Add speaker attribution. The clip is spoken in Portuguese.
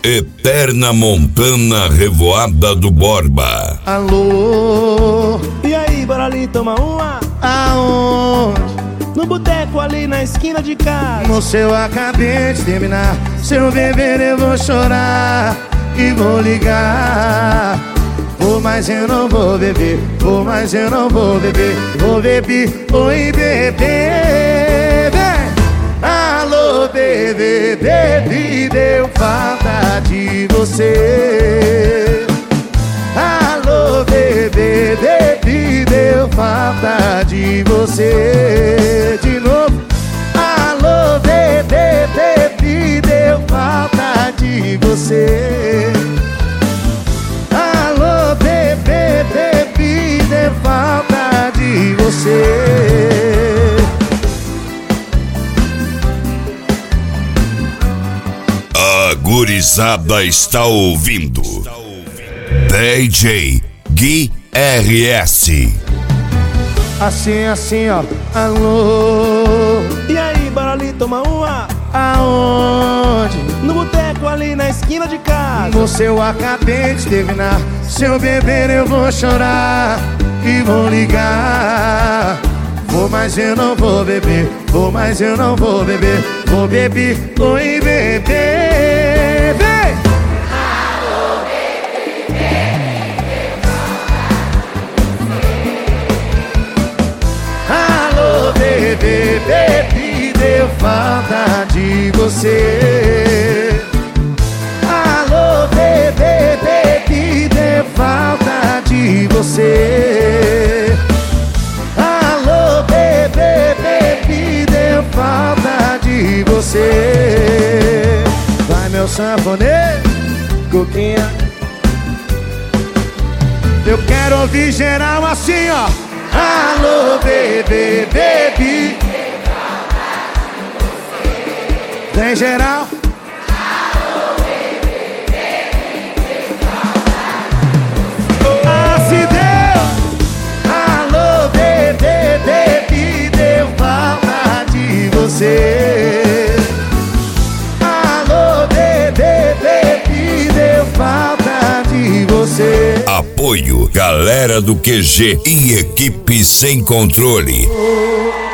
Speaker 1: Eterna Montana Revoada do Borba.
Speaker 2: Alô,
Speaker 3: e aí, bora ali tomar uma?
Speaker 2: aonde?
Speaker 3: No boteco ali na esquina de casa.
Speaker 2: Moço, eu acabei de terminar. Se eu beber eu vou chorar e vou ligar. Vou, mas eu não vou beber. Vou, mas eu não vou beber. Vou beber, oi bebê, vem. Alô bebê, bebê, deu falta de você. Alô bebê, bebê, deu falta de você. De novo. Alô bebê, bebê, deu falta de você. Alô bebê, bebê, deu falta de você.
Speaker 1: A gurizada está ouvindo DJ Gui RS.
Speaker 2: Assim, ó. Alô,
Speaker 3: E aí, bora ali tomar uma?
Speaker 2: aonde?
Speaker 3: No boteco ali na esquina de casa.
Speaker 2: Moço, eu acabei de terminar. Se eu beber eu vou chorar e vou ligar. Vou, mas eu não vou beber. Vou, mas eu não vou beber. Vou beber, oi bebê, vem.
Speaker 4: Alô, bebê,
Speaker 2: Alô bebê, bebê, deu falta de você. Alô bebê, bebê, deu falta de você. Alô bebê, bebê, deu falta de você. Vai meu sanfoneiro, coquinha. Eu quero ouvir geral assim, ó. Alô bebê, bebê, vem geral. Ah, se deu. Alô bebê, bebê, deu falta de você. Alô bebê, bebê, deu falta de você.
Speaker 1: Apoio Galera do QG e equipe Sem Controle.